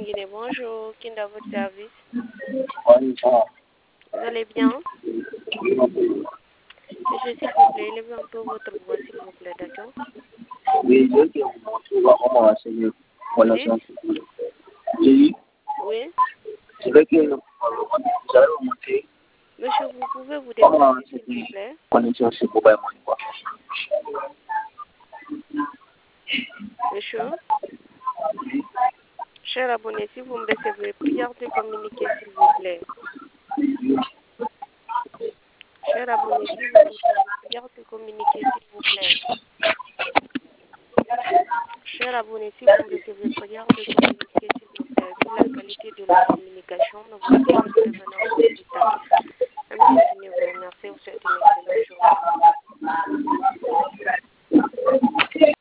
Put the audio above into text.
Guinée, bonjour. Qui est dans votre service? Oui, ça va. Vous allez bien? Monsieur, s'il vous plaît, levez un peu votre voix, s'il vous plaît, d'accord? Oui, je dis on va comment renseigner pour la Dites? Oui, Oui? je veux que vous allez remonter Monsieur, vous pouvez vous comment déplacer, s'il vous renseigner plaît? connexion sur mobile money, quoi. Monsieur? Cher abonné, si vous me recevez, prière de communiquer, s'il vous plaît. Cher abonné, si vous recevez, prière de communiquer, s'il vous plaît. Cher abonné, si vous me recevez, prière de communiquer, s'il vous plaît. Vu la qualité de la communication, nous vous prions de revenir au plus tard. Même si vous vous souhaite une excellente journée.